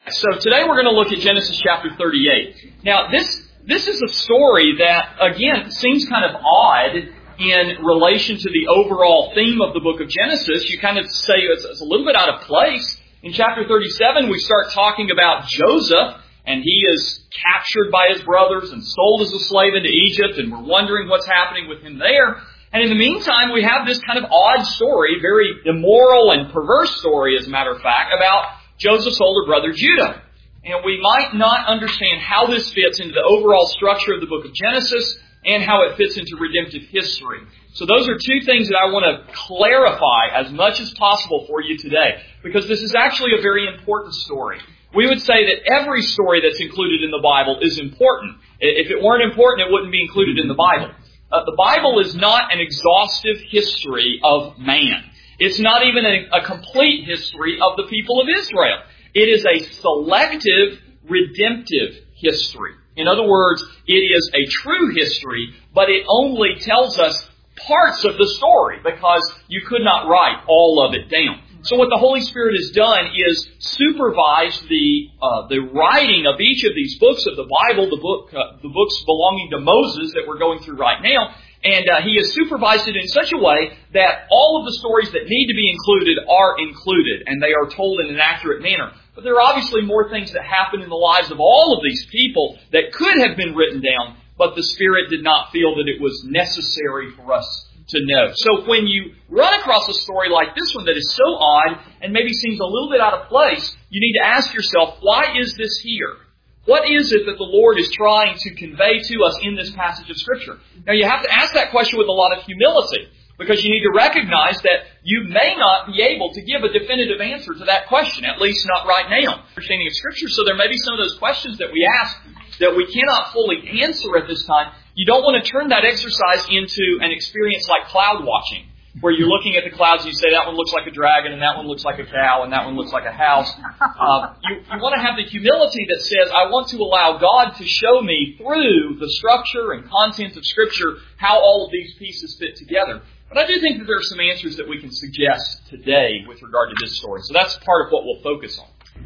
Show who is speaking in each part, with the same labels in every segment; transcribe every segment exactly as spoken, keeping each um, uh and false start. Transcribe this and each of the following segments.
Speaker 1: So today we're going to look at Genesis chapter thirty-eight. Now this this is a story that, again, seems kind of odd in relation to the overall theme of the book of Genesis. You kind of say it's, it's a little bit out of place. In chapter thirty-seven, we start talking about Joseph, and he is captured by his brothers and sold as a slave into Egypt, and we're wondering what's happening with him there. And in the meantime, we have this kind of odd story, very immoral and perverse story, as a matter of fact, about Joseph's older brother Judah. And we might not understand how this fits into the overall structure of the book of Genesis and how it fits into redemptive history. So those are two things that I want to clarify as much as possible for you today, because this is actually a very important story. We would say that every story that's included in the Bible is important. If it weren't important, it wouldn't be included in the Bible. Uh, the Bible is not an exhaustive history of man. It's not even a, a complete history of the people of Israel. It is a selective, redemptive history. In other words, it is a true history, but it only tells us parts of the story because you could not write all of it down. So what the Holy Spirit has done is supervised the uh, the writing of each of these books of the Bible, the book uh, the books belonging to Moses that we're going through right now. And uh, he has supervised it in such a way that all of the stories that need to be included are included, and they are told in an accurate manner. But there are obviously more things that happen in the lives of all of these people that could have been written down, but the Spirit did not feel that it was necessary for us to know. So when you run across a story like this one that is so odd and maybe seems a little bit out of place, you need to ask yourself, why is this here? What is it that the Lord is trying to convey to us in this passage of Scripture? Now, you have to ask that question with a lot of humility, because you need to recognize that you may not be able to give a definitive answer to that question, at least not right now. Understanding of Scripture, so there may be some of those questions that we ask that we cannot fully answer at this time. You don't want to turn that exercise into an experience like cloud watching, where you're looking at the clouds and you say, that one looks like a dragon, and that one looks like a cow, and that one looks like a house. Uh, you, you want to have the humility that says, I want to allow God to show me through the structure and content of Scripture how all of these pieces fit together. But I do think that there are some answers that we can suggest today with regard to this story. So that's part of what we'll focus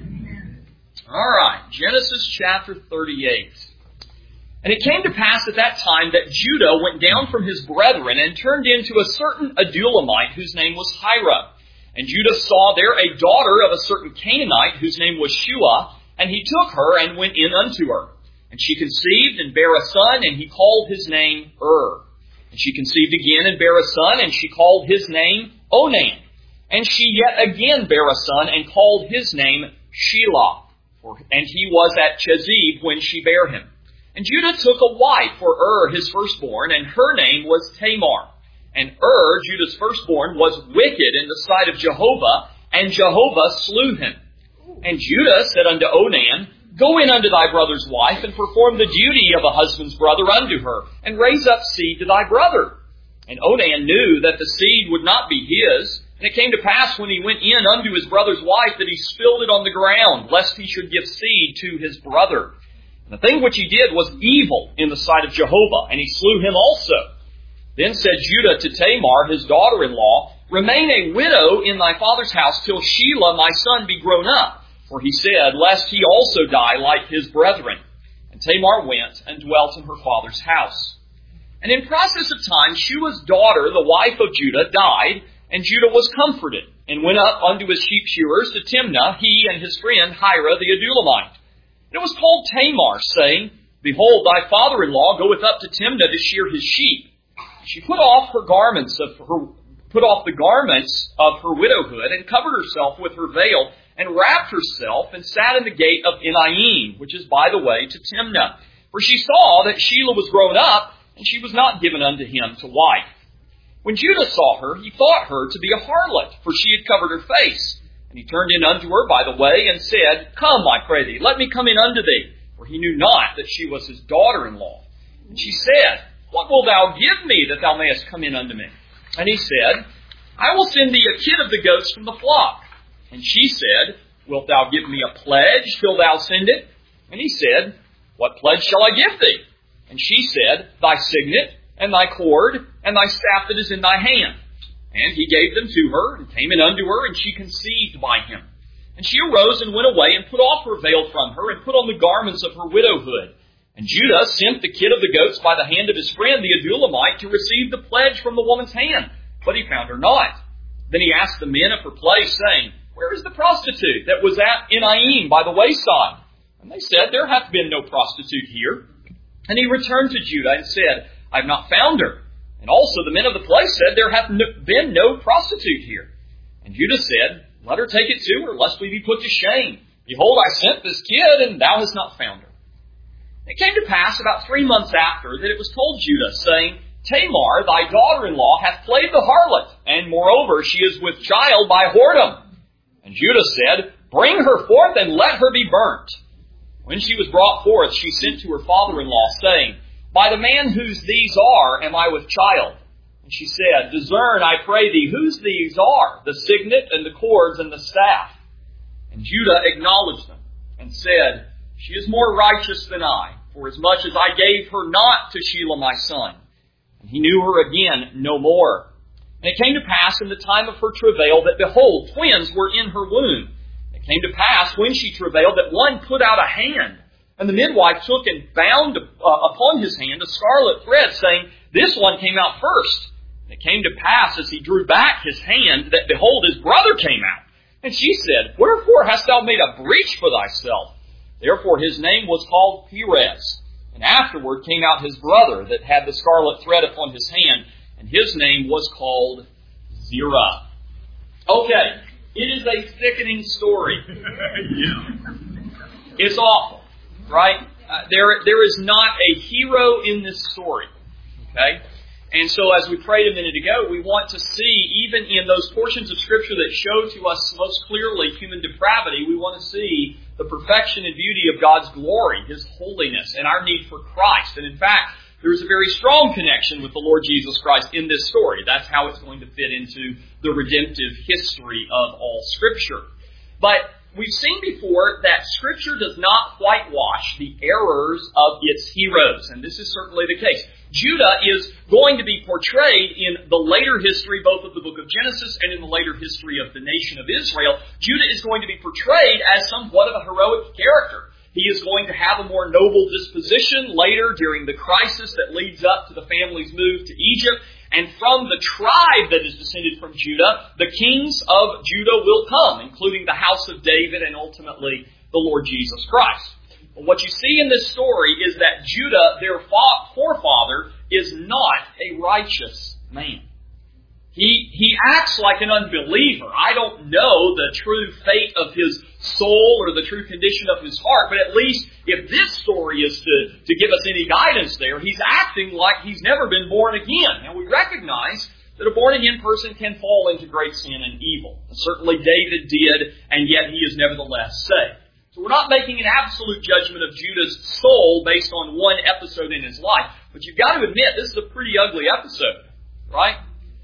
Speaker 1: on. All right, Genesis chapter thirty-eight. And it came to pass at that time that Judah went down from his brethren and turned into a certain Adulamite whose name was Hira. And Judah saw there a daughter of a certain Canaanite whose name was Shua, and he took her and went in unto her. And she conceived and bare a son, and he called his name Er. And she conceived again and bare a son, and she called his name Onan. And she yet again bare a son, and called his name Shelah. And he was at Chezib when she bare him. And Judah took a wife for Er, his firstborn, and her name was Tamar. And Er, Judah's firstborn, was wicked in the sight of Jehovah, and Jehovah slew him. And Judah said unto Onan, Go in unto thy brother's wife, and perform the duty of a husband's brother unto her, and raise up seed to thy brother. And Onan knew that the seed would not be his. And it came to pass when he went in unto his brother's wife that he spilled it on the ground, lest he should give seed to his brother. The thing which he did was evil in the sight of Jehovah, and he slew him also. Then said Judah to Tamar, his daughter-in-law, Remain a widow in thy father's house till Shelah my son be grown up. For he said, Lest he also die like his brethren. And Tamar went and dwelt in her father's house. And in process of time, Shua's daughter, the wife of Judah, died, and Judah was comforted, and went up unto his sheep shearers to Timnah, he and his friend Hira the Adulamite. It was told Tamar, saying, Behold, thy father-in-law goeth up to Timnah to shear his sheep. She put off her garments of her, put off the garments of her widowhood, and covered herself with her veil, and wrapped herself, and sat in the gate of Enaim, which is by the way to Timnah. For she saw that Shelah was grown up, and she was not given unto him to wife. When Judah saw her, he thought her to be a harlot, for she had covered her face. And he turned in unto her by the way, and said, Come, I pray thee, let me come in unto thee. For he knew not that she was his daughter-in-law. And she said, What wilt thou give me, that thou mayest come in unto me? And he said, I will send thee a kid of the goats from the flock. And she said, Wilt thou give me a pledge till thou send it? And he said, What pledge shall I give thee? And she said, Thy signet, and thy cord, and thy staff that is in thy hand. And he gave them to her, and came in unto her, and she conceived by him. And And she arose and went away and put off her veil from her and put on the garments of her widowhood. And Judah sent the kid of the goats by the hand of his friend the Adullamite to receive the pledge from the woman's hand, but he found her not. Then he asked the men of her place, saying, Where is the prostitute that was at Enaim by the wayside? And they said, There hath been no prostitute here. And he returned to Judah and said, I have not found her. And also the men of the place said, There hath been no prostitute here. And Judah said, Let her take it to her, lest we be put to shame. Behold, I sent this kid, and thou hast not found her. It came to pass about three months after that it was told Judah, saying, Tamar, thy daughter-in-law, hath played the harlot, and moreover she is with child by whoredom. And Judah said, Bring her forth, and let her be burnt. When she was brought forth, she sent to her father-in-law, saying, By the man whose these are am I with child. And she said, Discern, I pray thee, whose these are, the signet and the cords and the staff. And Judah acknowledged them, and said, She is more righteous than I, for as much as I gave her not to Shelah my son. And he knew her again no more. And it came to pass in the time of her travail that, behold, twins were in her womb. And it came to pass when she travailed that one put out a hand. And the midwife took and bound uh, upon his hand a scarlet thread, saying, This one came out first. And it came to pass as he drew back his hand that, behold, his brother came out. And she said, Wherefore hast thou made a breach for thyself? Therefore his name was called Perez. And afterward came out his brother that had the scarlet thread upon his hand, and his name was called Zerah. Okay, it is a sickening story.
Speaker 2: Yeah.
Speaker 1: It's awful, right? Uh, there, there is not a hero in this story, okay? And so as we prayed a minute ago, we want to see, even in those portions of Scripture that show to us most clearly human depravity, we want to see the perfection and beauty of God's glory, His holiness, and our need for Christ. And in fact, there is a very strong connection with the Lord Jesus Christ in this story. That's how it's going to fit into the redemptive history of all Scripture. But we've seen before that Scripture does not whitewash the errors of its heroes, and this is certainly the case. Judah is going to be portrayed in the later history, both of the book of Genesis and in the later history of the nation of Israel. Judah is going to be portrayed as somewhat of a heroic character. He is going to have a more noble disposition later during the crisis that leads up to the family's move to Egypt. And from the tribe that is descended from Judah, the kings of Judah will come, including the house of David and ultimately the Lord Jesus Christ. But what you see in this story is that Judah, their forefather, is not a righteous man. He, he acts like an unbeliever. I don't know the true fate of his soul or the true condition of his heart, but at least if this story is to, to give us any guidance there, he's acting like he's never been born again. Now we recognize that a born-again person can fall into great sin and evil. And certainly David did, and yet he is nevertheless saved. So we're not making an absolute judgment of Judah's soul based on one episode in his life. But you've got to admit, this is a pretty ugly episode, right?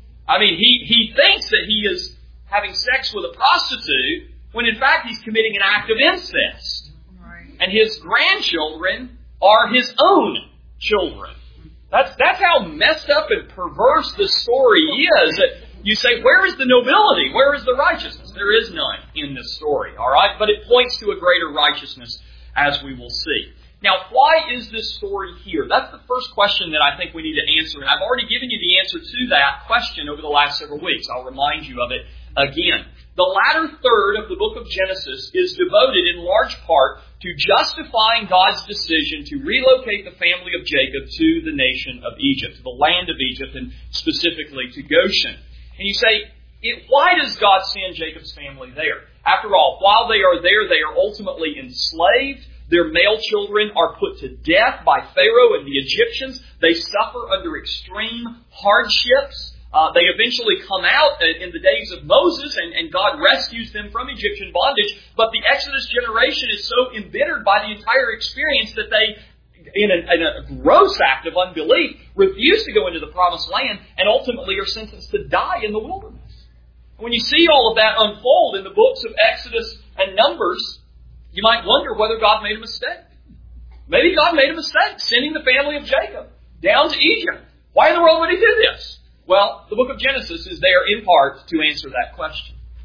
Speaker 1: I mean, he, he thinks that he is having sex with a prostitute when in fact he's committing an act of incest. Right. And his grandchildren are his own children. That's, that's how messed up and perverse this story is. That you say, where is the nobility? Where is the righteousness? There is none in this story, all right? But it points to a greater righteousness, as we will see. Now, why is this story here? That's the first question that I think we need to answer. And I've already given you the answer to that question over the last several weeks. I'll remind you of it again. The latter third of the book of Genesis is devoted in large part to justifying God's decision to relocate the family of Jacob to the nation of Egypt, to the land of Egypt, and specifically to Goshen. And you say, it, why does God send Jacob's family there? After all, while they are there, they are ultimately enslaved. Their male children are put to death by Pharaoh and the Egyptians. They suffer under extreme hardships. Uh, they eventually come out in the days of Moses, and, and God rescues them from Egyptian bondage. But the Exodus generation is so embittered by the entire experience that they, in a, in a gross act of unbelief, refuse to go into the promised land and ultimately are sentenced to die in the wilderness. When you see all of that unfold in the books of Exodus and Numbers, you might wonder whether God made a mistake. Maybe God made a mistake sending the family of Jacob down to Egypt. Why in the world would He do this? Well, the book of Genesis is there in part to answer that question.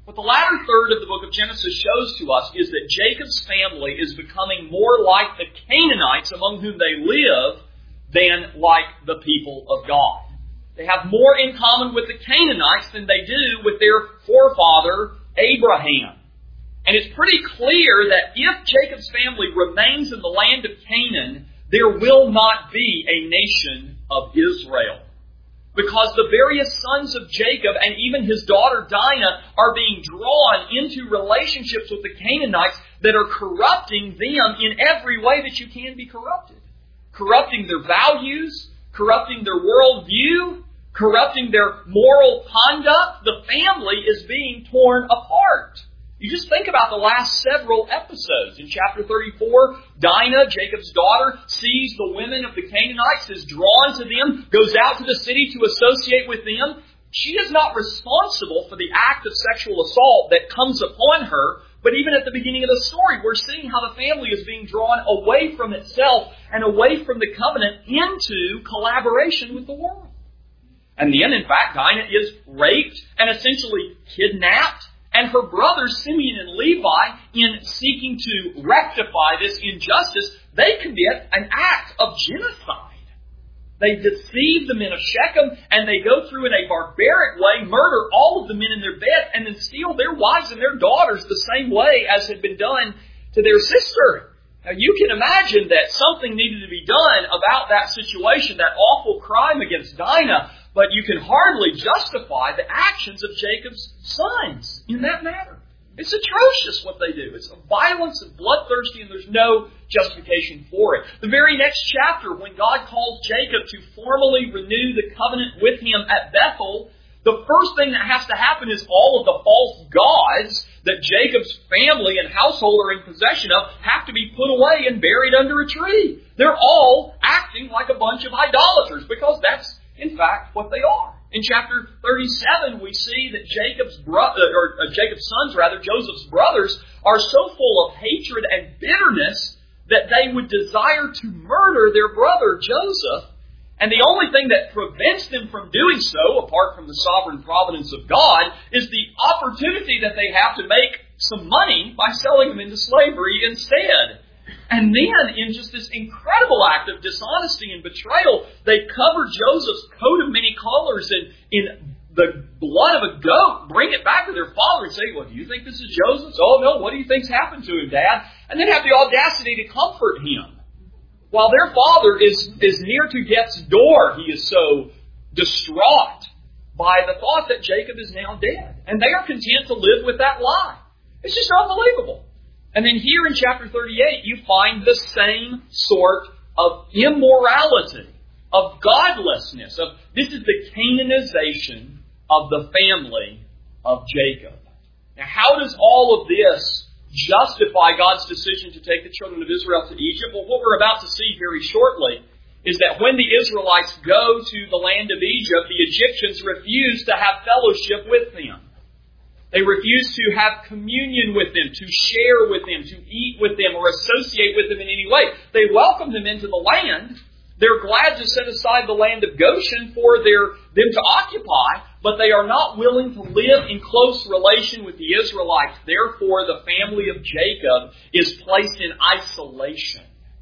Speaker 1: What the latter third of the book of Genesis shows to us is that Jacob's family is becoming more like the Canaanites among whom they live than like the people of God. They have more in common with the Canaanites than they do with their forefather Abraham. And it's pretty clear that if Jacob's family remains in the land of Canaan, there will not be a nation of Israel. Because the various sons of Jacob and even his daughter Dinah are being drawn into relationships with the Canaanites that are corrupting them in every way that you can be corrupted. Corrupting their values, corrupting their worldview, corrupting their moral conduct. The family is being torn apart. You just think about the last several episodes. In chapter thirty-four, Dinah, Jacob's daughter, sees the women of the Canaanites, is drawn to them, goes out to the city to associate with them. She is not responsible for the act of sexual assault that comes upon her, but even at the beginning of the story, we're seeing how the family is being drawn away from itself and away from the covenant into collaboration with the world. And then, in fact, Dinah is raped and essentially kidnapped. And her brothers, Simeon and Levi, in seeking to rectify this injustice, they commit an act of genocide. They deceive the men of Shechem, and they go through in a barbaric way, murder all of the men in their bed, and then steal their wives and their daughters the same way as had been done to their sister. Now, you can imagine that something needed to be done about that situation, that awful crime against Dinah, but you can hardly justify the actions of Jacob's sons in that matter. It's atrocious what they do. It's violence and bloodthirsty, and there's no justification for it. The very next chapter, when God calls Jacob to formally renew the covenant with him at Bethel, the first thing that has to happen is all of the false gods that Jacob's family and household are in possession of have to be put away and buried under a tree. They're all acting like a bunch of idolaters, because that's in fact what they are. In chapter thirty-seven, we see that Jacob's brother, or uh, Jacob's sons, rather, Joseph's brothers, are so full of hatred and bitterness that they would desire to murder their brother Joseph. And the only thing that prevents them from doing so, apart from the sovereign providence of God, is the opportunity that they have to make some money by selling them into slavery instead. And then, in just this incredible act of dishonesty and betrayal, they cover Joseph's coat of many colors in, in the blood of a goat, bring it back to their father and say, well, do you think this is Joseph's? Oh, no, what do you think's happened to him, Dad? And then have the audacity to comfort him. While their father is, is near to death's door, he is so distraught by the thought that Jacob is now dead. And they are content to live with that lie. It's just unbelievable. And then here in chapter thirty-eight, you find the same sort of immorality, of godlessness. Of this is the Canaanization of the family of Jacob. Now, how does all of this justify God's decision to take the children of Israel to Egypt? Well, what we're about to see very shortly is that when the Israelites go to the land of Egypt, the Egyptians refuse to have fellowship with them. They refuse to have communion with them, to share with them, to eat with them, or associate with them in any way. They welcome them into the land. They're glad to set aside the land of Goshen for their, them to occupy, but they are not willing to live in close relation with the Israelites. Therefore, the family of Jacob is placed in isolation.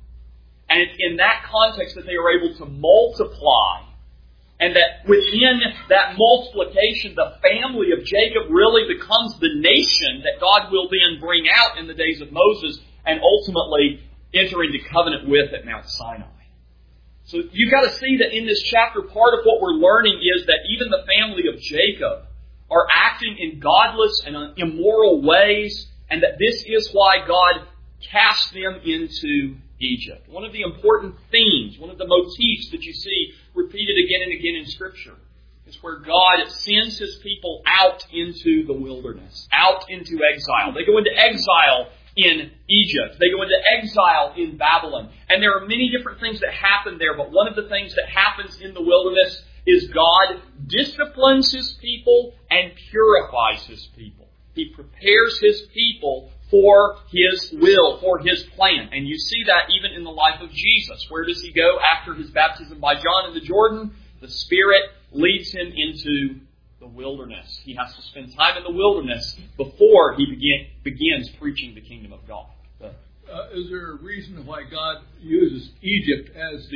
Speaker 1: And it's in that context that they are able to multiply. And that within that multiplication, the family of Jacob really becomes the nation that God will then bring out in the days of Moses and ultimately enter into covenant with at Mount Sinai. So you've got to see that in this chapter, part of what we're learning is that even the family of Jacob are acting in godless and immoral ways, and that this is why God cast them into Egypt. One of the important themes, one of the motifs that you see repeated again and again in Scripture is where God sends His people out into the wilderness, out into exile. They go into exile in Egypt. They go into exile in Babylon. And there are many different things that happen there, but one of the things that happens in the wilderness is God disciplines His people and purifies His people. He prepares His people for His will, for His plan. And you see that even in the life of Jesus. Where does He go after His baptism by John in the Jordan? The Spirit leads Him into the the wilderness. He has to spend time in the wilderness before he begin, begins preaching the kingdom of God.
Speaker 2: Uh, is there a reason why God uses Egypt as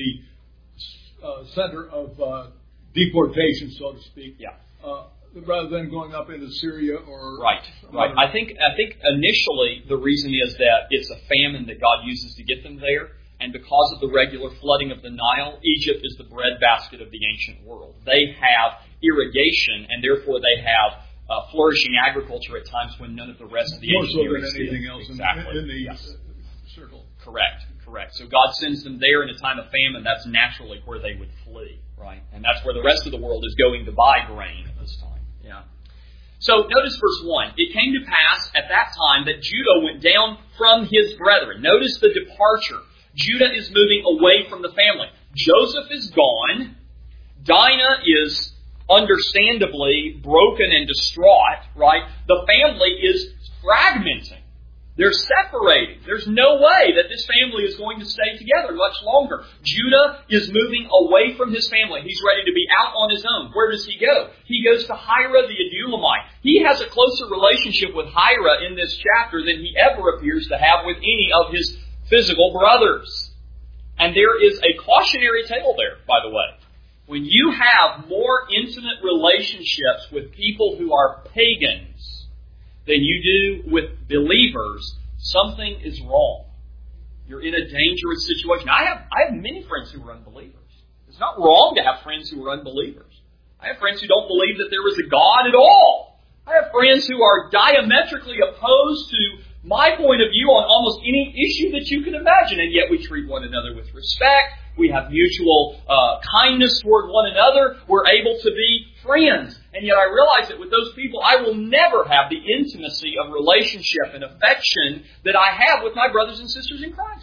Speaker 2: the uh, center of uh, deportation, so to speak?
Speaker 1: Yeah.
Speaker 2: Uh, rather than going up into Syria or...
Speaker 1: Right, right. I think I think initially the reason is that it's a famine that God uses to get them there. And because of the regular flooding of the Nile, Egypt is the breadbasket of the ancient world. They have irrigation, and therefore they have uh, flourishing agriculture at times when none of the rest of the
Speaker 2: More
Speaker 1: ancient
Speaker 2: so
Speaker 1: Near
Speaker 2: than
Speaker 1: East
Speaker 2: anything
Speaker 1: did.
Speaker 2: else
Speaker 1: Exactly.
Speaker 2: in, in the
Speaker 1: yes.
Speaker 2: circle.
Speaker 1: Correct, correct. So God sends them there in a time of famine. That's naturally where they would flee, right? And that's where the rest of the world is going to buy grain at this time. Yeah. So notice verse one. It came to pass at that time that Judah went down from his brethren. Notice the departure. Judah is moving away from the family. Joseph is gone. Dinah is understandably broken and distraught, right? The family is fragmenting. They're separating. There's no way that this family is going to stay together much longer. Judah is moving away from his family. He's ready to be out on his own. Where does he go? He goes to Hira the Adulamite. He has a closer relationship with Hira in this chapter than he ever appears to have with any of his physical brothers. And there is a cautionary tale there, by the way. When you have more intimate relationships with people who are pagans than you do with believers, something is wrong. You're in a dangerous situation. I have I have many friends who are unbelievers. It's not wrong to have friends who are unbelievers. I have friends who don't believe that there is a God at all. I have friends who are diametrically opposed to my point of view on almost any issue that you can imagine, and yet we treat one another with respect. We have mutual uh, kindness toward one another. We're able to be friends. And yet I realize that with those people, I will never have the intimacy of relationship and affection that I have with my brothers and sisters in Christ.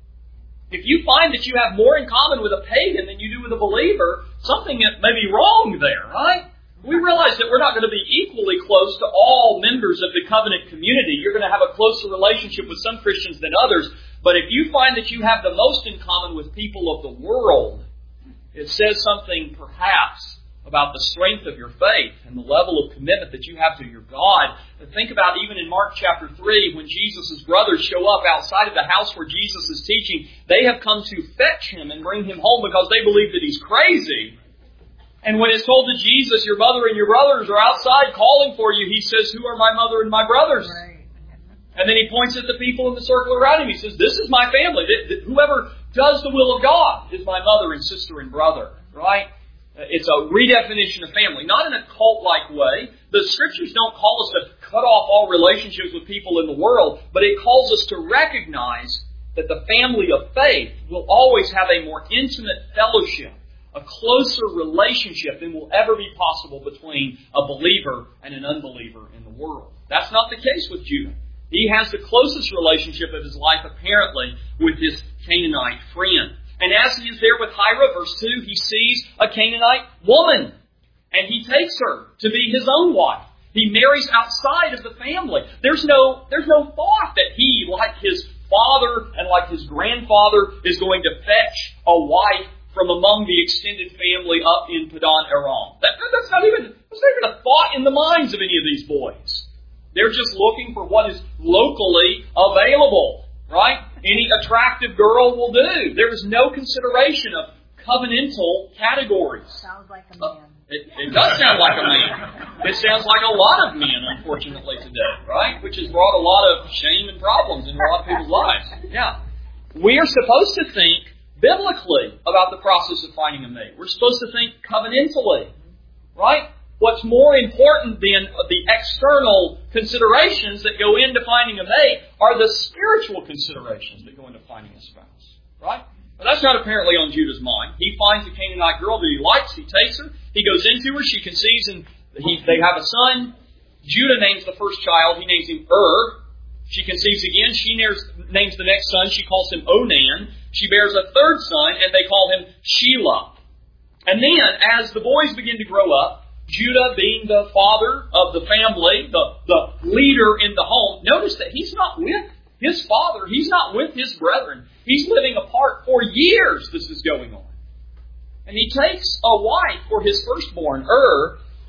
Speaker 1: If you find that you have more in common with a pagan than you do with a believer, something may be wrong there, right? We realize that we're not going to be equally close to all members of the covenant community. You're going to have a closer relationship with some Christians than others. But if you find that you have the most in common with people of the world, it says something perhaps about the strength of your faith and the level of commitment that you have to your God. And think about even in Mark chapter three, when Jesus' brothers show up outside of the house where Jesus is teaching, they have come to fetch him and bring him home because they believe that he's crazy. And when it's told to Jesus, your mother and your brothers are outside calling for you, he says, who are my mother and my brothers? Right. And then he points at the people in the circle around him. He says, this is my family. Whoever does the will of God is my mother and sister and brother. Right? It's a redefinition of family. Not in a cult-like way. The Scriptures don't call us to cut off all relationships with people in the world, but it calls us to recognize that the family of faith will always have a more intimate fellowship, a closer relationship than will ever be possible between a believer and an unbeliever in the world. That's not the case with Judah. He has the closest relationship of his life, apparently, with this Canaanite friend. And as he is there with Hira, verse two, he sees a Canaanite woman. And he takes her to be his own wife. He marries outside of the family. There's no, there's no thought that he, like his father and like his grandfather, is going to fetch a wife from among the extended family up in Padan Aram. That, that's not even that's not even a thought in the minds of any of these boys. They're just looking for what is locally available, right? Any attractive girl will do. There is no consideration of covenantal categories.
Speaker 3: Sounds like a man.
Speaker 1: Uh, it, it does sound like a man. It sounds like a lot of men, unfortunately, today, right? Which has brought a lot of shame and problems in a lot of people's lives. Yeah. We are supposed to think biblically about the process of finding a mate. We're supposed to think covenantally, right? What's more important than the external considerations that go into finding a mate are the spiritual considerations that go into finding a spouse, right? But that's not apparently on Judah's mind. He finds a Canaanite girl that he likes. He takes her. He goes into her. She conceives, and he, they have a son. Judah names the first child. He names him Ur. She conceives again. She names, names the next son. She calls him Onan. She bears a third son, and they call him Shelah. And then, as the boys begin to grow up, Judah, being the father of the family, the, the leader in the home, notice that he's not with his father. He's not with his brethren. He's living apart for years this is going on. And he takes a wife for his firstborn, Ur,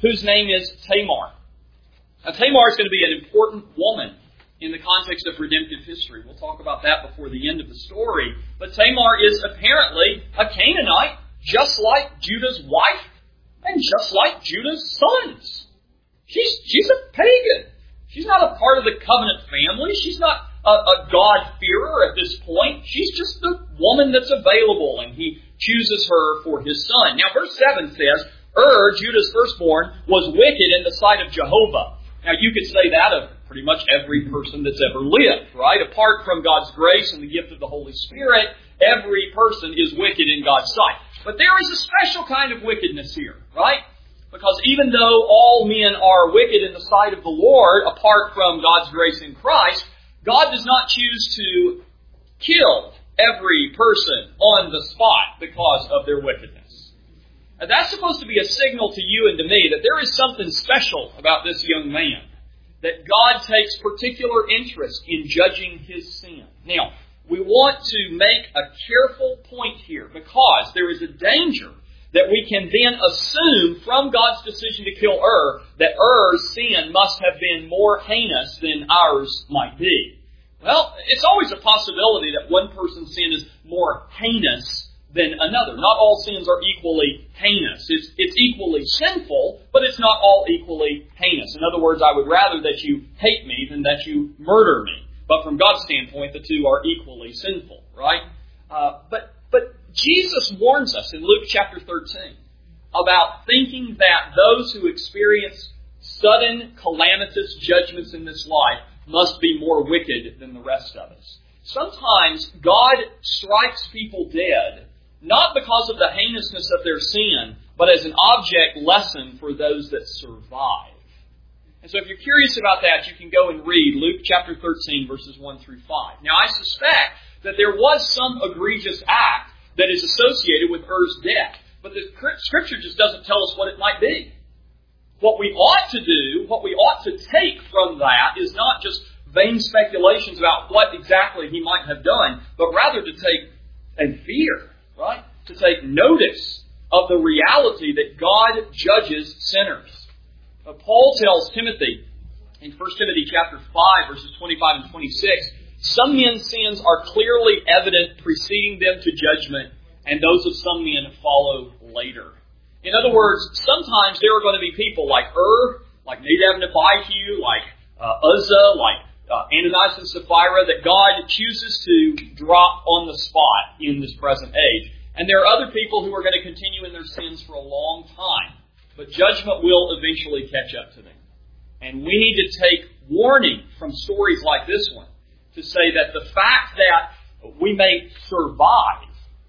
Speaker 1: whose name is Tamar. Now, Tamar is going to be an important woman in the context of redemptive history. We'll talk about that before the end of the story. But Tamar is apparently a Canaanite, just like Judah's wife and just like Judah's sons. She's, she's a pagan. She's not a part of the covenant family. She's not a, a God-fearer at this point. She's just the woman that's available, and he chooses her for his son. Now, verse seven says, Ur, Judah's firstborn, was wicked in the sight of Jehovah. Now, you could say that of pretty much every person that's ever lived, right? Apart from God's grace and the gift of the Holy Spirit, every person is wicked in God's sight. But there is a special kind of wickedness here, right? Because even though all men are wicked in the sight of the Lord, apart from God's grace in Christ, God does not choose to kill every person on the spot because of their wickedness. And that's supposed to be a signal to you and to me that there is something special about this young man, that God takes particular interest in judging his sin. Now, we want to make a careful point here, because there is a danger that we can then assume from God's decision to kill Ur that Ur's sin must have been more heinous than ours might be. Well, it's always a possibility that one person's sin is more heinous than another. Not all sins are equally heinous. It's, it's equally sinful, but it's not all equally heinous. In other words, I would rather that you hate me than that you murder me. But from God's standpoint, the two are equally sinful, right? Uh, but but Jesus warns us in Luke chapter thirteen about thinking that those who experience sudden calamitous judgments in this life must be more wicked than the rest of us. Sometimes God strikes people dead, not because of the heinousness of their sin, but as an object lesson for those that survive. And so if you're curious about that, you can go and read Luke chapter thirteen, verses one through five. Now, I suspect that there was some egregious act that is associated with Ur's death, but the Scripture just doesn't tell us what it might be. What we ought to do, what we ought to take from that is not just vain speculations about what exactly he might have done, but rather to take and fear, right? To take notice of the reality that God judges sinners. Uh, Paul tells Timothy in First Timothy chapter five, verses twenty-five and twenty-six, some men's sins are clearly evident, preceding them to judgment, and those of some men follow later. In other words, sometimes there are going to be people like Ur, like Nadab and Abihu, like uh, Uzzah, like uh, Ananias and Sapphira, that God chooses to drop on the spot in this present age. And there are other people who are going to continue in their sins for a long time. But judgment will eventually catch up to them. And we need to take warning from stories like this one to say that the fact that we may survive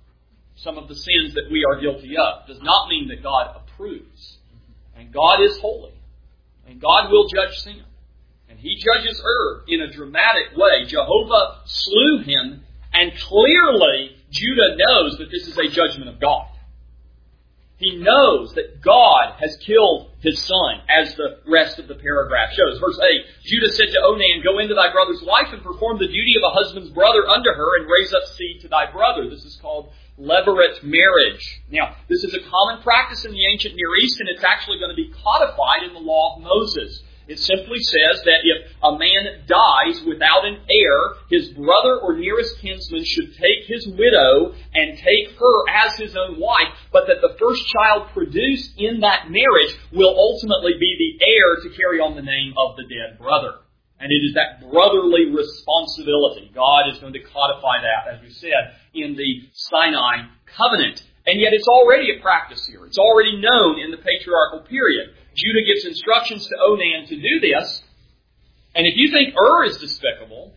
Speaker 1: some of the sins that we are guilty of does not mean that God approves. And God is holy. And God will judge sin. And He judges Ur in a dramatic way. Jehovah slew him, and clearly Judah knows that this is a judgment of God. He knows that God has killed his son, as the rest of the paragraph shows. Verse eight, Judah said to Onan, go into thy brother's wife and perform the duty of a husband's brother unto her and raise up seed to thy brother. This is called levirate marriage. Now, this is a common practice in the ancient Near East, and it's actually going to be codified in the law of Moses. It simply says that if a man dies without an heir, his brother or nearest kinsman should take his widow and take her as his own wife, but that the first child produced in that marriage will ultimately be the heir to carry on the name of the dead brother. And it is that brotherly responsibility. God is going to codify that, as we said, in the Sinai covenant. And yet it's already a practice here. It's already known in the patriarchal period. Judah gives instructions to Onan to do this. And if you think Ur is despicable,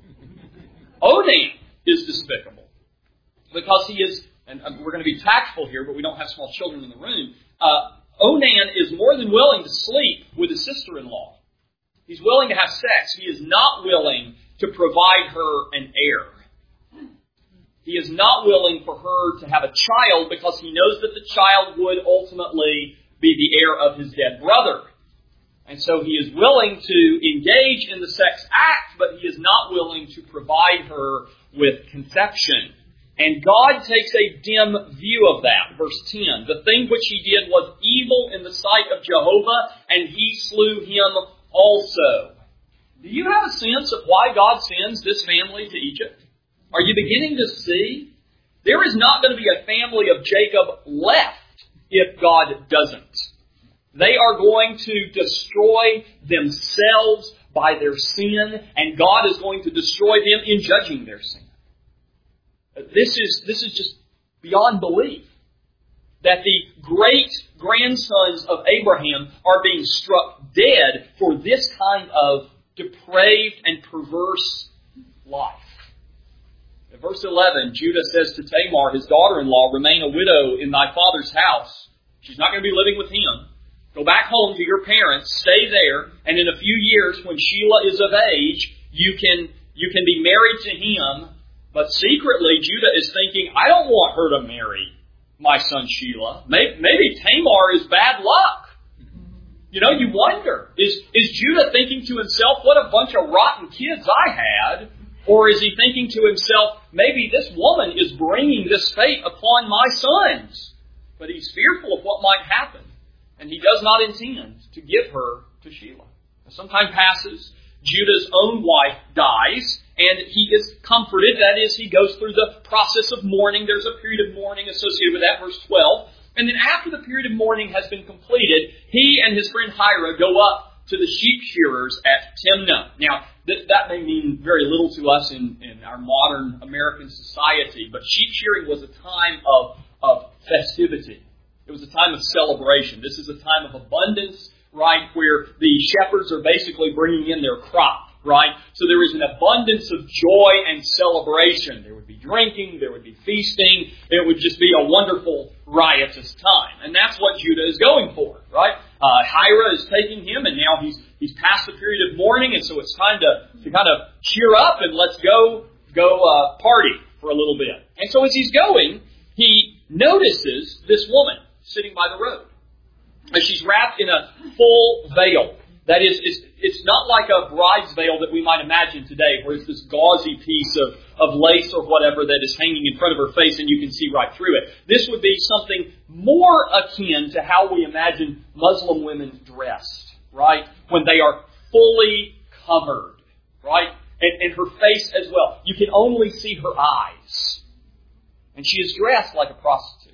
Speaker 1: Onan is despicable. Because he is, and we're going to be tactful here, but we don't have small children in the room. Uh, Onan is more than willing to sleep with his sister-in-law. He's willing to have sex. He is not willing to provide her an heir. He is not willing for her to have a child because he knows that the child would ultimately be the heir of his dead brother. And so he is willing to engage in the sex act, but he is not willing to provide her with conception. And God takes a dim view of that. Verse ten, the thing which he did was evil in the sight of Jehovah, and he slew him also. Do you have a sense of why God sends this family to Egypt? Are you beginning to see? There is not going to be a family of Jacob left if God doesn't. They are going to destroy themselves by their sin, and God is going to destroy them in judging their sin. This is, this is just beyond belief. That the great grandsons of Abraham are being struck dead for this kind of depraved and perverse life. In verse eleven, Judah says to Tamar, his daughter-in-law, remain a widow in thy father's house. She's not going to be living with him. Go back home to your parents, stay there, and in a few years, when Shelah is of age, you can, you can be married to him. But secretly, Judah is thinking, I don't want her to marry my son Shelah. Maybe, maybe Tamar is bad luck. You know, you wonder, is, is Judah thinking to himself, what a bunch of rotten kids I had? Or is he thinking to himself, maybe this woman is bringing this fate upon my sons? But he's fearful of what might happen. And he does not intend to give her to Shelah. Some time passes. Judah's own wife dies. And he is comforted. That is, he goes through the process of mourning. There's a period of mourning associated with that, verse twelve. And then after the period of mourning has been completed, he and his friend Hira go up to the sheep shearers at Timnah. Now, th- that may mean very little to us in, in our modern American society, but sheep shearing was a time of, of festivity. It was a time of celebration. This is a time of abundance, right, where the shepherds are basically bringing in their crop. Right? So there is an abundance of joy and celebration. There would be drinking, there would be feasting. It would just be a wonderful, riotous time. And that's what Judah is going for, right? Uh, Hira is taking him, and now he's he's past the period of mourning, and so it's time to, to kind of cheer up and let's go go uh, party for a little bit. And so as he's going, he notices this woman sitting by the road. And she's wrapped in a full veil. That is, it's, it's not like a bride's veil that we might imagine today, where it's this gauzy piece of, of lace or whatever that is hanging in front of her face and you can see right through it. This would be something more akin to how we imagine Muslim women dressed, right? When they are fully covered, right? And, and her face as well. You can only see her eyes. And she is dressed like a prostitute.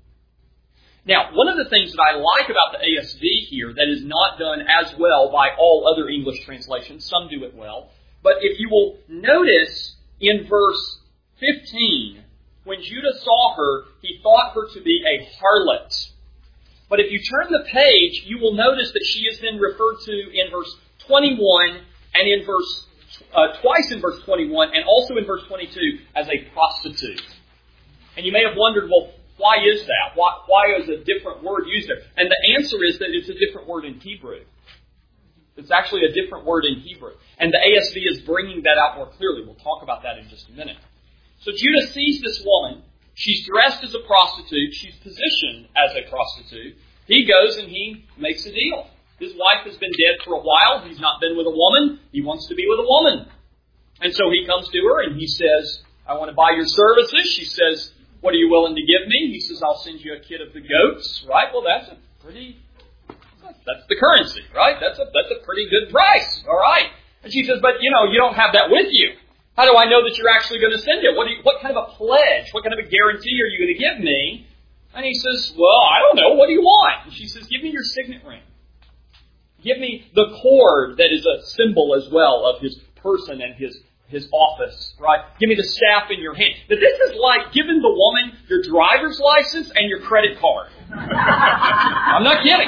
Speaker 1: Now, one of the things that I like about the A S V here that is not done as well by all other English translations, some do it well, but if you will notice in verse fifteen, when Judah saw her, he thought her to be a harlot. But if you turn the page, you will notice that she is then referred to in verse twenty-one and in verse uh, twice in verse twenty-one and also in verse twenty-two as a prostitute. And you may have wondered, well, why is that? Why, why is a different word used there? And the answer is that it's a different word in Hebrew. It's actually a different word in Hebrew. And the A S V is bringing that out more clearly. We'll talk about that in just a minute. So Judah sees this woman. She's dressed as a prostitute. She's positioned as a prostitute. He goes and he makes a deal. His wife has been dead for a while. He's not been with a woman. He wants to be with a woman. And so he comes to her and he says, I want to buy your services. She says, what are you willing to give me? He says, I'll send you a kid of the goats. Right? Well, that's a pretty, that's the currency, right? That's a, that's a pretty good price. All right. And she says, but you know, you don't have that with you. How do I know that you're actually going to send it? What, do you, what kind of a pledge? What kind of a guarantee are you going to give me? And he says, well, I don't know. What do you want? And she says, give me your signet ring. Give me the cord that is a symbol as well of his person and his his office, right? Give me the staff in your hand. Now, this is like giving the woman your driver's license and your credit card. I'm not kidding.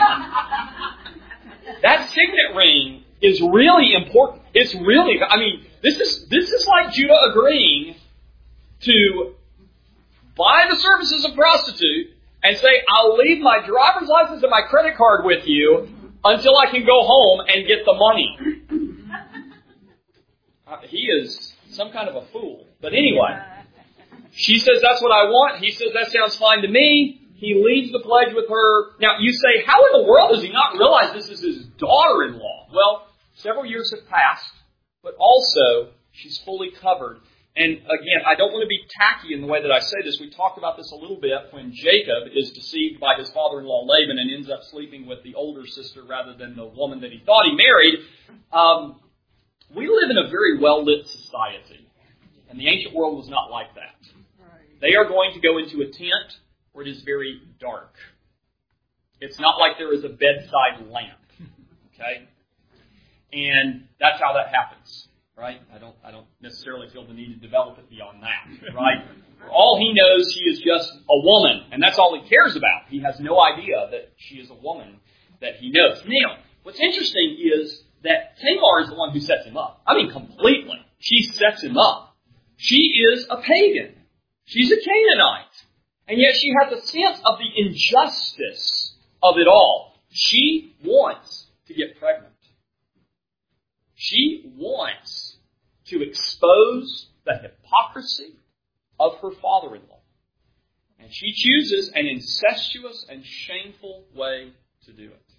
Speaker 1: That signet ring is really important. It's really, I mean, this is this is like Judah agreeing to buy the services of a prostitute and say, I'll leave my driver's license and my credit card with you until I can go home and get the money. Uh, he is some kind of a fool. But anyway, she says, that's what I want. He says, that sounds fine to me. He leaves the pledge with her. Now, you say, how in the world does he not realize this is his daughter-in-law? Well, several years have passed, but also she's fully covered. And again, I don't want to be tacky in the way that I say this. We talked about this a little bit when Jacob is deceived by his father-in-law Laban and ends up sleeping with the older sister rather than the woman that he thought he married. Um, we live in a very well-lit society, and the ancient world was not like that. They are going to go into a tent where it is very dark. It's not like there is a bedside lamp, okay? And that's how that happens, right? I don't I don't necessarily feel the need to develop it beyond that, right? For all he knows, she is just a woman, and that's all he cares about. He has no idea that she is a woman that he knows. Now, what's interesting is that Tamar is the one who sets him up. I mean, completely. She sets him up. She is a pagan. She's a Canaanite. And yet she has a sense of the injustice of it all. She wants to get pregnant. She wants to expose the hypocrisy of her father-in-law. And she chooses an incestuous and shameful way to do it.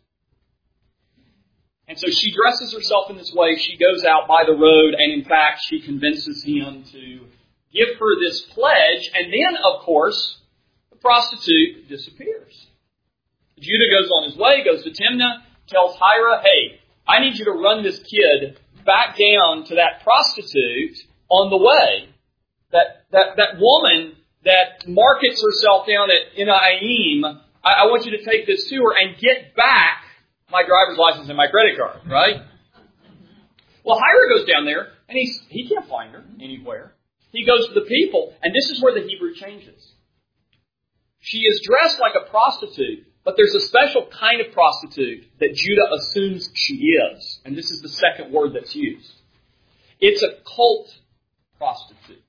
Speaker 1: And so she dresses herself in this way. She goes out by the road, and in fact, she convinces him to give her this pledge. And then, of course, the prostitute disappears. Judah goes on his way, goes to Timnah, tells Hira, hey, I need you to run this kid back down to that prostitute on the way. That that, that woman that markets herself down at Enaim, I, I want you to take this to her and get back my driver's license and my credit card, right? Well, Hira goes down there, and he's, he can't find her anywhere. He goes to the people, and this is where the Hebrew changes. She is dressed like a prostitute, but there's a special kind of prostitute that Judah assumes she is. And this is the second word that's used. It's a cult prostitute.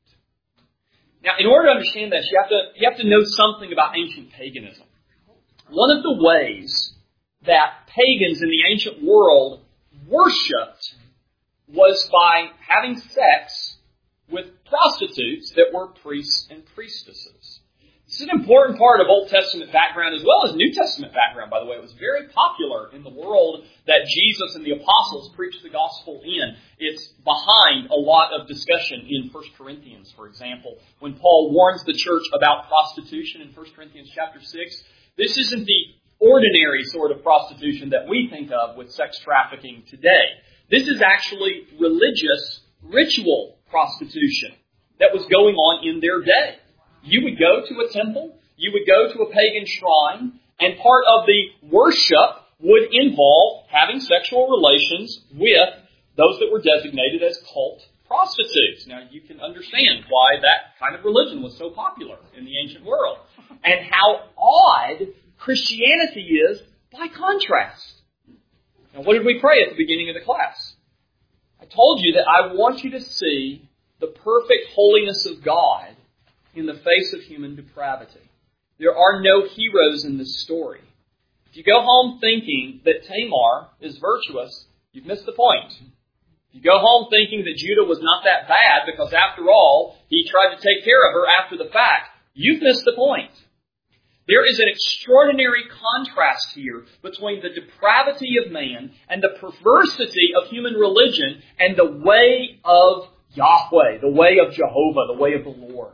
Speaker 1: Now, in order to understand this, you have to, you have to know something about ancient paganism. One of the ways that pagans in the ancient world worshipped was by having sex with prostitutes that were priests and priestesses. This is an important part of Old Testament background as well as New Testament background, by the way. It was very popular in the world that Jesus and the apostles preached the gospel in. It's behind a lot of discussion in First Corinthians, for example. When Paul warns the church about prostitution in First Corinthians chapter six, this isn't the ordinary sort of prostitution that we think of with sex trafficking today. This is actually religious, ritual prostitution that was going on in their day. You would go to a temple, you would go to a pagan shrine, and part of the worship would involve having sexual relations with those that were designated as cult prostitutes. Now, you can understand why that kind of religion was so popular in the ancient world, and how odd Christianity is by contrast. Now, what did we pray at the beginning of the class? I told you that I want you to see the perfect holiness of God in the face of human depravity. There are no heroes in this story. If you go home thinking that Tamar is virtuous, you've missed the point. If you go home thinking that Judah was not that bad because, after all, he tried to take care of her after the fact, you've missed the point. There is an extraordinary contrast here between the depravity of man and the perversity of human religion and the way of Yahweh, the way of Jehovah, the way of the Lord.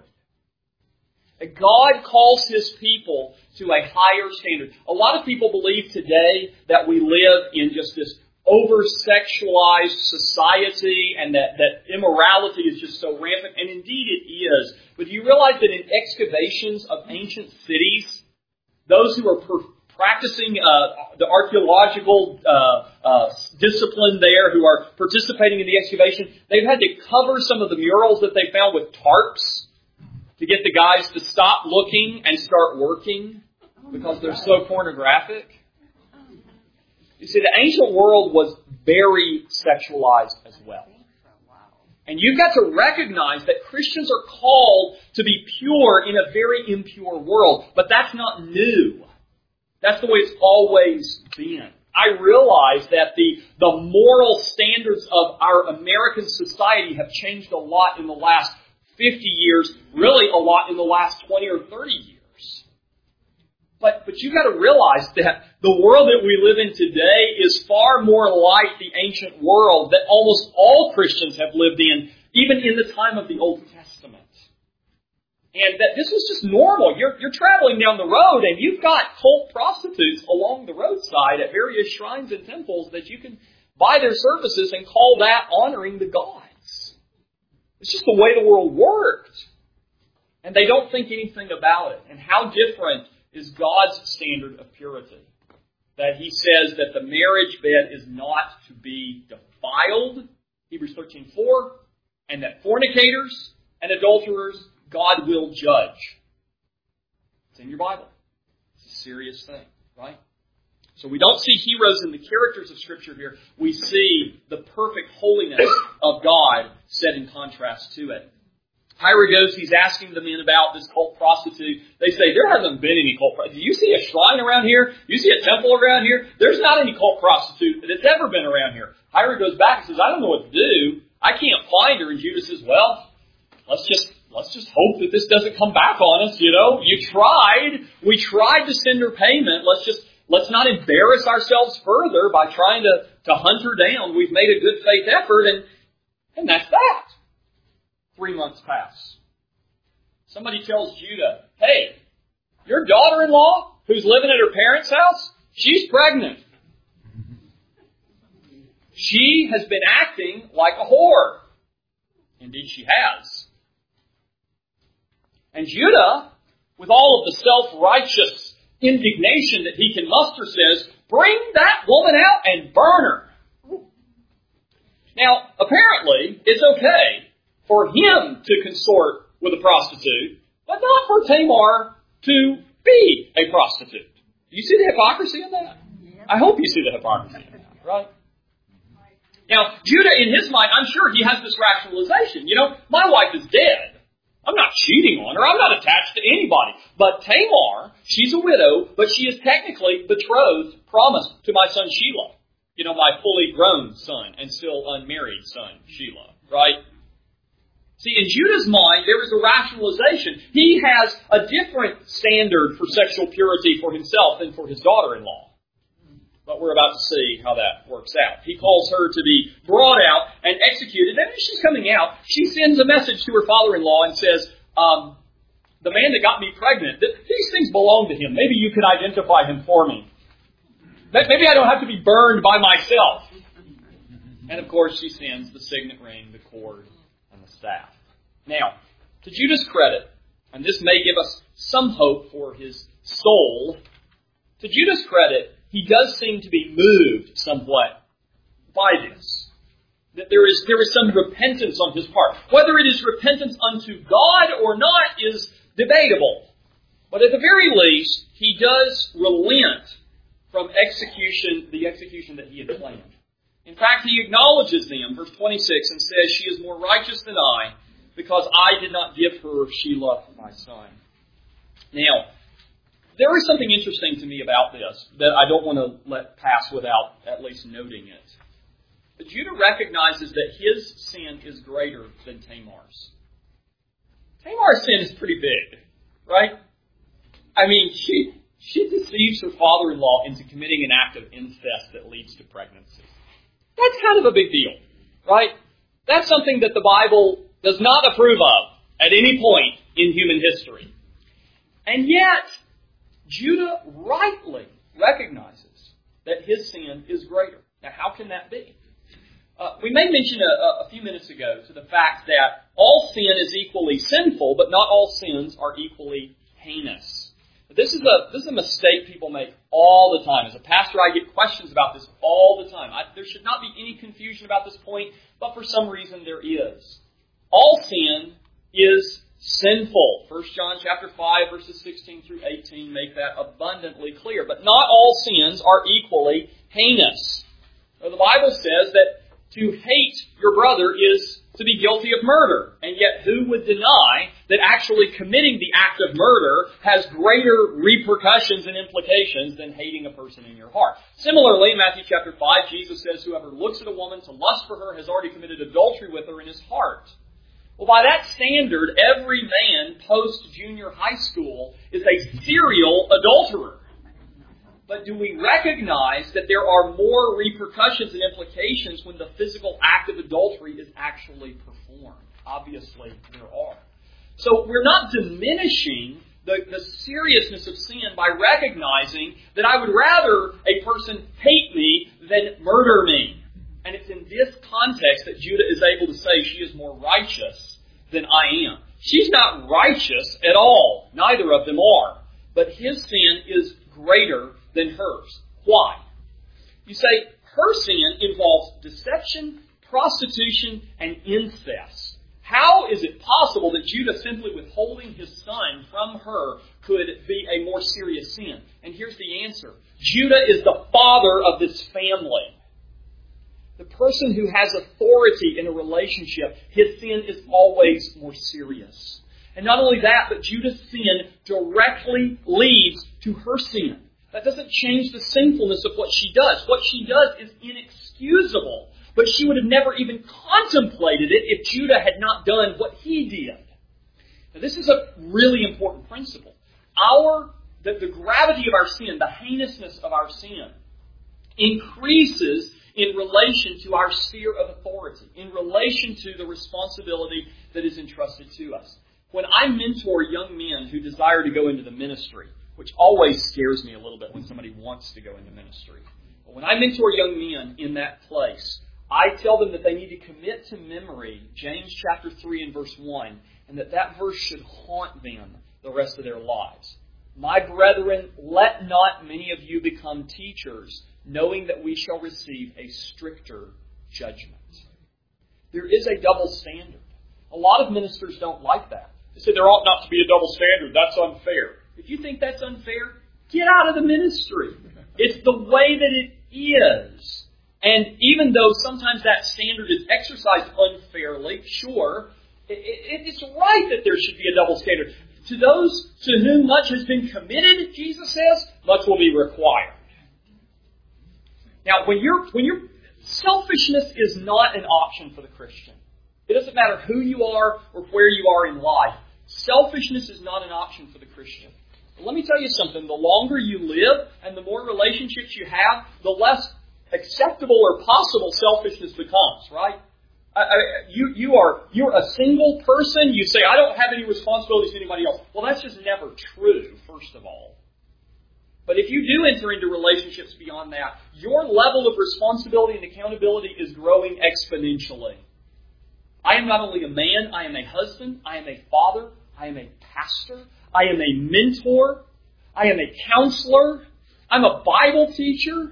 Speaker 1: God calls His people to a higher standard. A lot of people believe today that we live in just this over-sexualized society and that, that immorality is just so rampant, and indeed it is. But do you realize that in excavations of ancient cities, those who are per- practicing uh, the archaeological uh, uh, discipline there, who are participating in the excavation, they've had to cover some of the murals that they found with tarps to get the guys to stop looking and start working because they're so pornographic. You see, the ancient world was very sexualized as well. And you've got to recognize that Christians are called to be pure in a very impure world. But that's not new. That's the way it's always been. I realize that the, the moral standards of our American society have changed a lot in the last fifty years, really a lot in the last twenty or thirty years. But, but you've got to realize that the world that we live in today is far more like the ancient world that almost all Christians have lived in even in the time of the Old Testament. And that this was just normal. You're, you're traveling down the road and you've got cult prostitutes along the roadside at various shrines and temples that you can buy their services and call that honoring the gods. It's just the way the world worked. And they don't think anything about it. And how different is God's standard of purity? That He says that the marriage bed is not to be defiled, Hebrews thirteen four, and that fornicators and adulterers God will judge. It's in your Bible. It's a serious thing, right? So we don't see heroes in the characters of Scripture here. We see the perfect holiness of God set in contrast to it. Hira goes, he's asking the men about this cult prostitute. They say, there hasn't been any cult prostitute. Do you see a shrine around here? Do you see a temple around here? There's not any cult prostitute that's ever been around here. Hira goes back and says, I don't know what to do. I can't find her. And Judah says, well, let's just Let's just hope that this doesn't come back on us, you know. You tried. We tried to send her payment. Let's just, let's not embarrass ourselves further by trying to, to hunt her down. We've made a good faith effort, and, and that's that. Three months pass. Somebody tells Judah, hey, your daughter-in-law, who's living at her parents' house, she's pregnant. She has been acting like a whore. Indeed, she has. And Judah, with all of the self-righteous indignation that he can muster, says, bring that woman out and burn her. Now, apparently, it's okay for him to consort with a prostitute, but not for Tamar to be a prostitute. Do you see the hypocrisy in that? I hope you see the hypocrisy in that, right? Now, Judah, in his mind, I'm sure he has this rationalization. You know, my wife is dead. I'm not cheating on her. I'm not attached to anybody. But Tamar, she's a widow, but she is technically betrothed, promised to my son Shelah. You know, my fully grown son and still unmarried son, Shelah. Right? See, in Judah's mind, there is a rationalization. He has a different standard for sexual purity for himself than for his daughter-in-law. But we're about to see how that works out. He calls her to be brought out and executed. And as she's coming out, she sends a message to her father-in-law and says, um, the man that got me pregnant, these things belong to him. Maybe you could identify him for me. Maybe I don't have to be burned by myself. And of course, she sends the signet ring, the cord, and the staff. Now, to Judah's credit, and this may give us some hope for his soul, to Judah's credit, he does seem to be moved somewhat by this. That there is, there is some repentance on his part. Whether it is repentance unto God or not is debatable. But at the very least, he does relent from execution, the execution that he had planned. In fact, he acknowledges them, verse twenty-six, and says, she is more righteous than I, because I did not give her Shelah, my son. Now, there is something interesting to me about this that I don't want to let pass without at least noting it. But Judah recognizes that his sin is greater than Tamar's. Tamar's sin is pretty big, right? I mean, she she deceives her father-in-law into committing an act of incest that leads to pregnancy. That's kind of a big deal, right? That's something that the Bible does not approve of at any point in human history. And yet, Judah rightly recognizes that his sin is greater. Now, how can that be? Uh, we made mention a, a few minutes ago to the fact that all sin is equally sinful, but not all sins are equally heinous. This is a this is a mistake people make all the time. As a pastor, I get questions about this all the time. I, there should not be any confusion about this point, but for some reason there is. All sin is sinful. First John chapter five, verses sixteen through eighteen make that abundantly clear. But not all sins are equally heinous. Now, the Bible says that to hate your brother is to be guilty of murder. And yet who would deny that actually committing the act of murder has greater repercussions and implications than hating a person in your heart? Similarly, in Matthew chapter five, Jesus says, whoever looks at a woman to lust for her has already committed adultery with her in his heart. Well, by that standard, every man post-junior high school is a serial adulterer. But do we recognize that there are more repercussions and implications when the physical act of adultery is actually performed? Obviously, there are. So we're not diminishing the, the seriousness of sin by recognizing that I would rather a person hate me than murder me. And it's in this context that Judah is able to say she is more righteous than I am. She's not righteous at all. Neither of them are. But his sin is greater than hers. Why? You say her sin involves deception, prostitution, and incest. How is it possible that Judah simply withholding his son from her could be a more serious sin? And here's the answer. Judah is the father of this family. The person who has authority in a relationship, his sin is always more serious. And not only that, but Judah's sin directly leads to her sin. That doesn't change the sinfulness of what she does. What she does is inexcusable. But she would have never even contemplated it if Judah had not done what he did. Now, this is a really important principle. Our, the, the gravity of our sin, the heinousness of our sin, increases in relation to our sphere of authority, in relation to the responsibility that is entrusted to us. When I mentor young men who desire to go into the ministry, which always scares me a little bit when somebody wants to go into ministry. But when I mentor young men in that place, I tell them that they need to commit to memory James chapter three and verse one, and that that verse should haunt them the rest of their lives. My brethren, let not many of you become teachers, knowing that we shall receive a stricter judgment. There is a double standard. A lot of ministers don't like that. They say there ought not to be a double standard. That's unfair. If you think that's unfair, get out of the ministry. It's the way that it is. And even though sometimes that standard is exercised unfairly, sure, it, it, it's right that there should be a double standard. To those to whom much has been committed, Jesus says, much will be required. Now, when you're, when you're, selfishness is not an option for the Christian. It doesn't matter who you are or where you are in life. Selfishness is not an option for the Christian. But let me tell you something. The longer you live and the more relationships you have, the less acceptable or possible selfishness becomes, right? I, I, you, you are, you're a single person. You say, I don't have any responsibilities to anybody else. Well, that's just never true, first of all. But if you do enter into relationships beyond that, your level of responsibility and accountability is growing exponentially. I am not only a man, I am a husband, I am a father, I am a pastor, I am a mentor, I am a counselor, I'm a Bible teacher.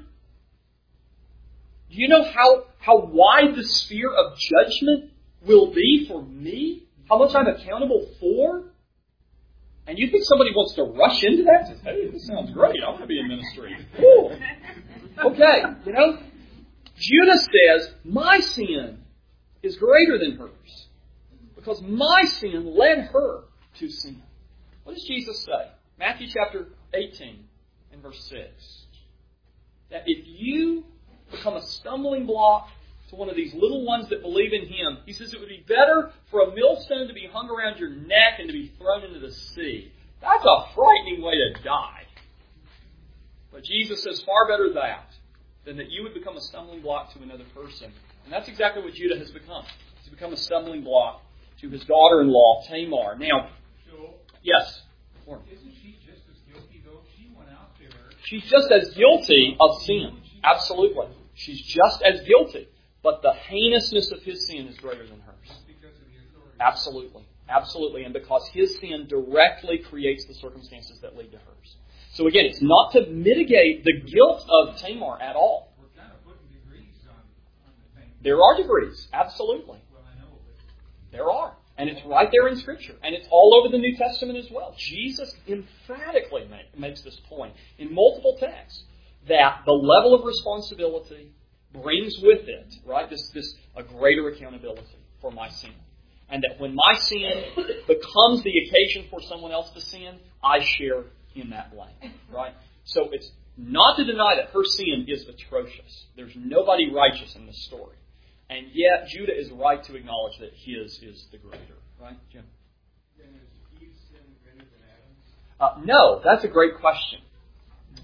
Speaker 1: Do you know how, how wide the sphere of judgment will be for me? How much I'm accountable for? And you think somebody wants to rush into that and say, hey, this sounds great, I want to be in ministry. Cool. Okay, you know, Judah says, my sin is greater than hers. Because my sin led her to sin. What does Jesus say? Matthew chapter eighteen and verse six. That if you become a stumbling block to one of these little ones that believe in Him, He says it would be better for a millstone to be hung around your neck and to be thrown into the sea. That's a frightening way to die. But Jesus says far better that than that you would become a stumbling block to another person. And that's exactly what Judah has become. He's become a stumbling block to his daughter-in-law, Tamar. Now,
Speaker 3: Joel,
Speaker 1: yes?
Speaker 3: isn't she just as guilty, though? She went out there.
Speaker 1: She's just as guilty of sin. Absolutely. She's just as guilty. But the heinousness of his sin is greater than hers.
Speaker 3: Just because of the authority.
Speaker 1: Absolutely. Absolutely. And because his sin directly creates the circumstances that lead to hers. So again, it's not to mitigate the guilt of Tamar at all.
Speaker 3: We're kind of putting degrees on, on the thing.
Speaker 1: There are degrees. Absolutely.
Speaker 3: Well, I know, but
Speaker 1: There are. And it's right there in Scripture. And it's all over the New Testament as well. Jesus emphatically make, makes this point in multiple texts that the level of responsibility brings with it, right, this, this a greater accountability for my sin. And that when my sin becomes the occasion for someone else to sin, I share in that blame, right? So it's not to deny that her sin is atrocious. There's nobody righteous in this story. And yet, Judah is right to acknowledge that his is the greater. Right, Jim?
Speaker 3: then is Eve's sin greater than Adam's?
Speaker 1: Uh, no, that's a great question.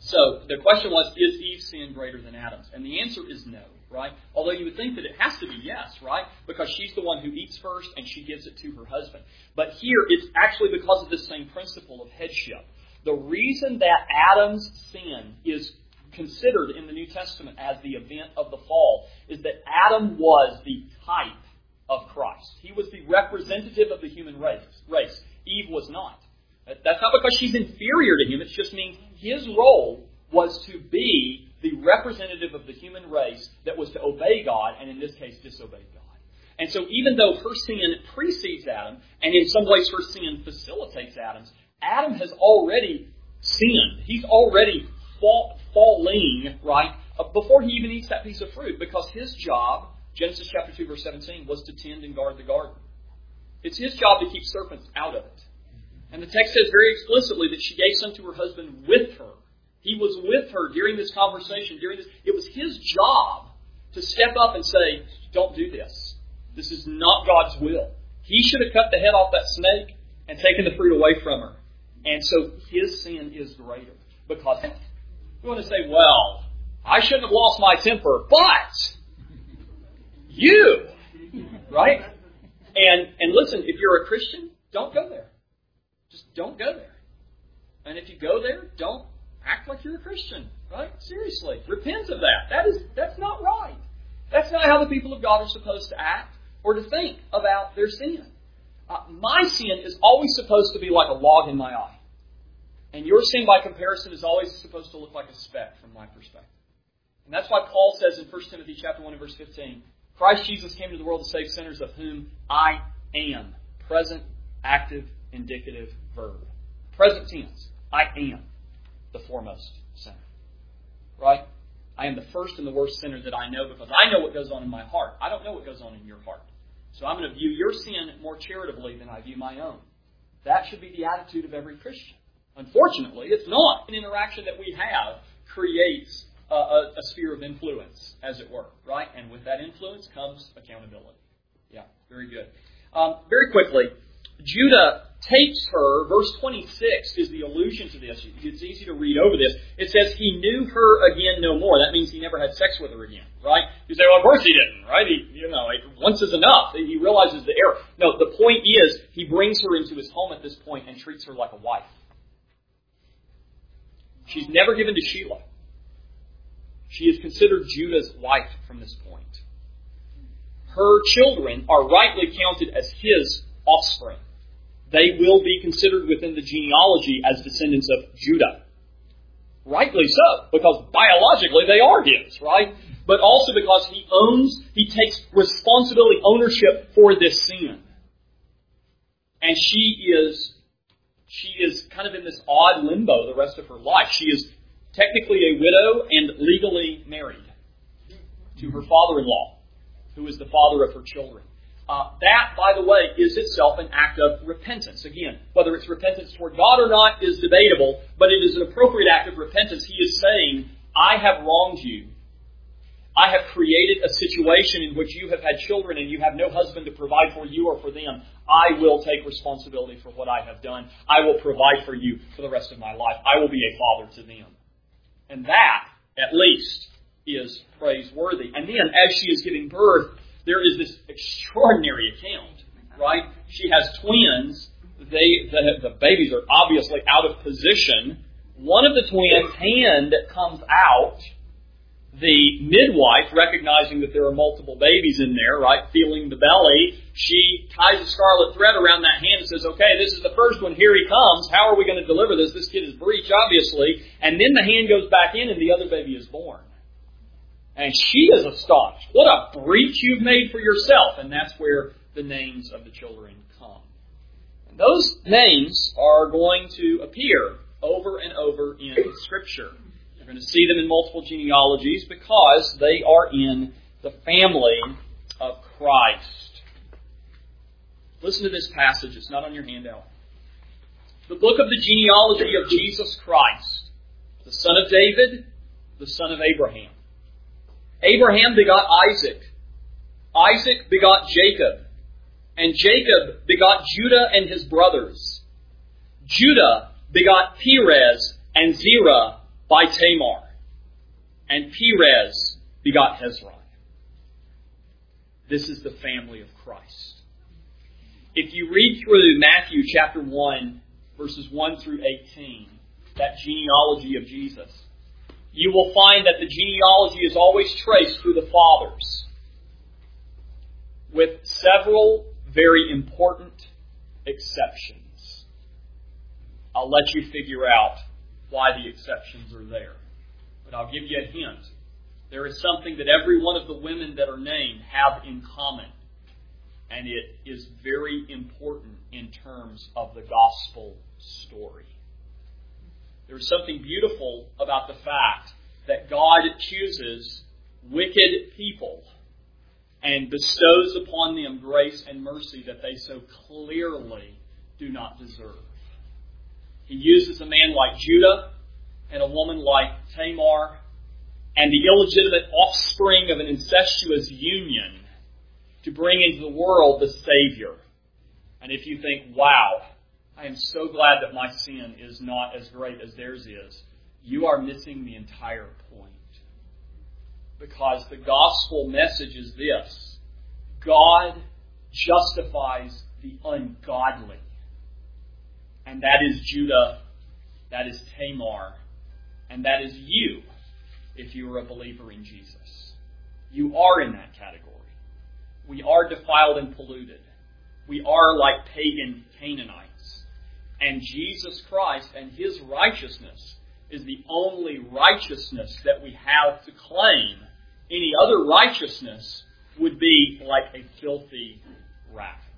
Speaker 1: So the question was, is Eve's sin greater than Adam's? And the answer is no, right? Although you would think that it has to be yes, right? Because she's the one who eats first and she gives it to her husband. But here it's actually because of this same principle of headship. The reason that Adam's sin is considered in the New Testament as the event of the fall is that Adam was the type of Christ. He was the representative of the human race. race. Eve was not. That's not because she's inferior to him. It just means his role was to be the representative of the human race that was to obey God, and in this case, disobey God. And so even though her sin precedes Adam, and in some ways her sin facilitates Adam's, Adam has already sinned. He's already fall, falling, right, before he even eats that piece of fruit, because his job, Genesis chapter two, verse seventeen, was to tend and guard the garden. It's his job to keep serpents out of it. And the text says very explicitly that she gave some to her husband with her. He was with her during this conversation. During this, it was his job to step up and say, don't do this. This is not God's will. He should have cut the head off that snake and taken the fruit away from her. And so his sin is greater. Because we want to say, well, I shouldn't have lost my temper, but you, right? And and listen, if you're a Christian, don't go there. Just don't go there. And if you go there, don't act like you're a Christian, right? Seriously, repent of that. That is that's not right. That's not how the people of God are supposed to act or to think about their sin. Uh, my sin is always supposed to be like a log in my eye. And your sin, by comparison, is always supposed to look like a speck from my perspective. And that's why Paul says in First Timothy chapter one and verse fifteen, Christ Jesus came to the world to save sinners, of whom I am. Present, active, indicative verb. Present tense. I am the foremost sinner. Right? I am the first and the worst sinner that I know, because I know what goes on in my heart. I don't know what goes on in your heart. So I'm going to view your sin more charitably than I view my own. That should be the attitude of every Christian. Unfortunately, it's not. An interaction that we have creates a, a, a sphere of influence, as it were, right? And with that influence comes accountability. Yeah, very good. Um, very quickly, Judah takes her, verse twenty-six is the allusion to this. It's easy to read over this. It says, he knew her again no more. That means he never had sex with her again, right? You say, well, of course he didn't, right? He, you know, once is enough. He realizes the error. No, the point is, he brings her into his home at this point and treats her like a wife. She's never given to Shelah. She is considered Judah's wife from this point. Her children are rightly counted as his offspring. They will be considered within the genealogy as descendants of Judah. Rightly so, because biologically they are his, right? But also because he owns, he takes responsibility, ownership for this sin. And she is, she is kind of in this odd limbo the rest of her life. She is technically a widow and legally married to her father-in-law, who is the father of her children. Uh, that, by the way, is itself an act of repentance. Again, whether it's repentance toward God or not is debatable, but it is an appropriate act of repentance. He is saying, I have wronged you. I have created a situation in which you have had children and you have no husband to provide for you or for them. I will take responsibility for what I have done. I will provide for you for the rest of my life. I will be a father to them. And that, at least, is praiseworthy. And then, as she is giving birth, there is this extraordinary account, right? She has twins. They, the, the babies are obviously out of position. One of the twins' hand comes out. The midwife, recognizing that there are multiple babies in there, right, feeling the belly, she ties a scarlet thread around that hand and says, okay, this is the first one. Here he comes. How are we going to deliver this? This kid is breech, obviously. And then the hand goes back in and the other baby is born. And she is astonished. What a breach you've made for yourself. And that's where the names of the children come. And those names are going to appear over and over in Scripture. You're going to see them in multiple genealogies because they are in the family of Christ. Listen to this passage. It's not on your handout. The book of the genealogy of Jesus Christ, the son of David, the son of Abraham. Abraham begot Isaac. Isaac begot Jacob. And Jacob begot Judah and his brothers. Judah begot Perez and Zerah by Tamar, and Perez begot Hezron. This is the family of Christ. If you read through Matthew chapter one, verses one through eighteen, that genealogy of Jesus, you will find that the genealogy is always traced through the fathers, with several very important exceptions. I'll let you figure out why the exceptions are there. But I'll give you a hint. There is something that every one of the women that are named have in common. And it is very important in terms of the gospel story. There is something beautiful about the fact that God chooses wicked people and bestows upon them grace and mercy that they so clearly do not deserve. He uses a man like Judah and a woman like Tamar and the illegitimate offspring of an incestuous union to bring into the world the Savior. And if you think, wow, I am so glad that my sin is not as great as theirs is, you are missing the entire point. Because the gospel message is this: God justifies the ungodly. And that is Judah, that is Tamar, and that is you, if you are a believer in Jesus. You are in that category. We are defiled and polluted. We are like pagan Canaanites. And Jesus Christ and His righteousness is the only righteousness that we have to claim. Any other righteousness would be like a filthy raft.